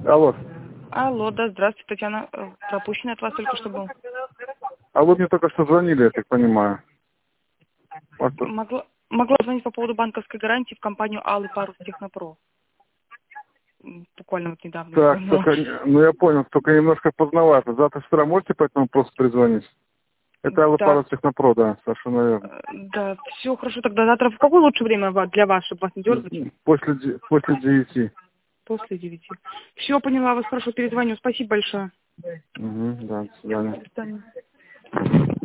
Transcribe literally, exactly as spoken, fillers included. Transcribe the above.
Алло. Алло, да, здравствуйте, Татьяна. Э, Пропущенный от вас только что был. А вы мне только что звонили, я так понимаю. Вот. Могла, могла звонить по поводу банковской гарантии в компанию Алый Парус Технопро. М, Буквально вот недавно. Так, звонила. только, ну я понял, только немножко поздновато. Завтра с утра можете по этому вопросу перезвонить? Это Алла Да, Парус Технопро, да, совершенно верно. э, да, все хорошо. Тогда завтра в какое лучшее время ва- для вас, чтобы вас не дергать? После, де- после девяти. После девяти. Все, поняла вас, хорошо, перезвоню. Спасибо большое. Угу, да, до свидания. До свидания.